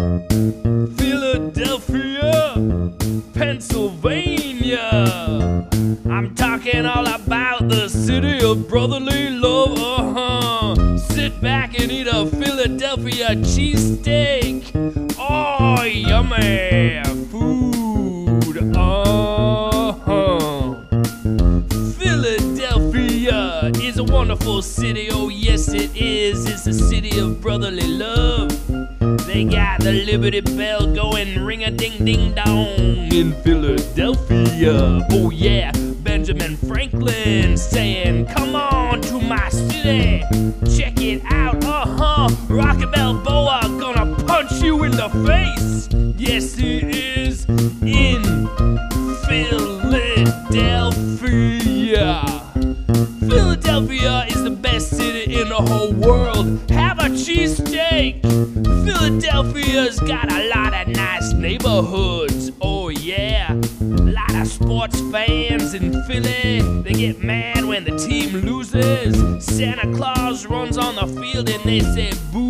Philadelphia, Pennsylvania. I'm talking all about the city of brotherly love. Sit back and eat a Philadelphia cheesesteak. Oh, yummy food. Philadelphia is a wonderful city. Oh, yes, it is. It's a city of brotherly love. They got the Liberty Bell going ring-a-ding-ding-dong in Philadelphia. Oh yeah, Benjamin Franklin saying, come on to my city, check it out, Rocky Balboa gonna punch you in the face. Yes, he is in Philadelphia. Philadelphia is the best city in the whole world. Have a cheesesteak. Philadelphia's got a lot of nice neighborhoods. Oh yeah, a lot of sports fans in Philly. They get mad when the team loses. Santa Claus runs on the field and they say boo.